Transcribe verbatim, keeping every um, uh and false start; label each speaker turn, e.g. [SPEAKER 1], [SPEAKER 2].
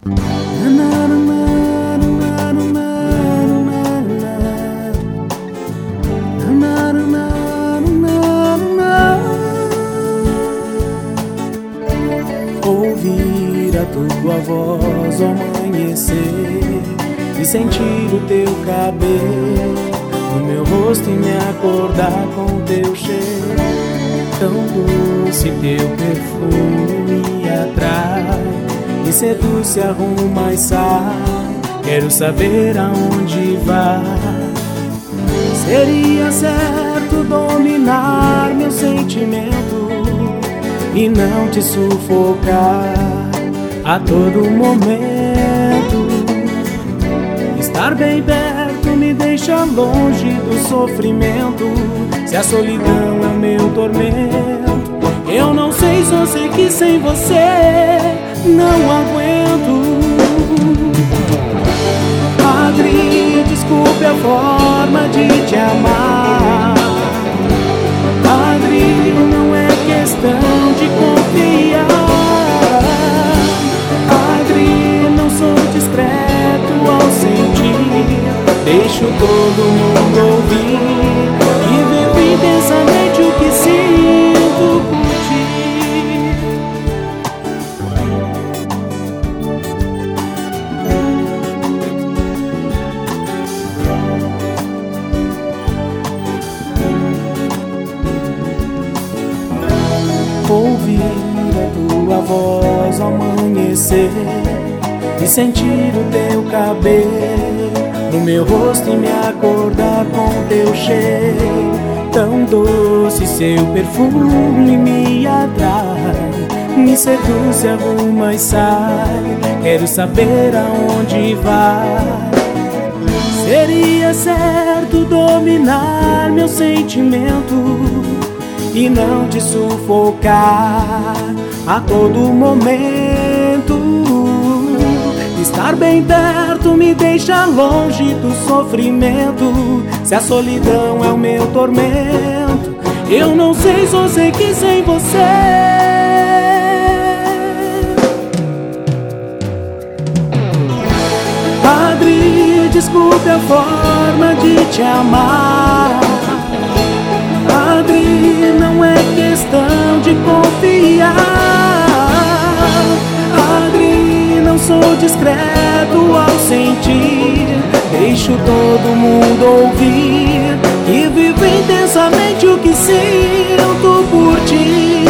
[SPEAKER 1] Ouvir a tua voz ao amanhecer e sentir o teu cabelo no meu rosto e me acordar com o teu cheiro tão doce. Teu perfume me atrai, me seduz, se arruma e sai. Quero saber aonde vai. Seria certo dominar meu sentimento e não te sufocar a todo momento. Estar bem perto me deixa longe do sofrimento. Se a solidão é o meu tormento, eu não sei, só sei que sem você não aguento. Padre, desculpe a forma de te amar. Padre, não é questão de confiar. Padre, não sou discreto ao sentir. Deixo todo mundo ouvir e vivo intensamente o que sinto por ti. Ouvir a tua voz ao amanhecer e sentir o teu cabelo no meu rosto e me acordar com teu cheiro tão doce. Seu perfume me atrai, me seduz, se arruma e sai. Quero saber aonde vai. Seria certo dominar meu sentimento e não te sufocar a todo momento. Estar bem perto me deixa longe do sofrimento. Se a solidão é o meu tormento, eu não sei, só sei que sem você Padre, desculpe a forma de te amar. Padre, não é questão de confiar. Padre, não sou discreto ao sentir. Deixo todo mundo ouvir e vivo intensamente o que sinto por ti.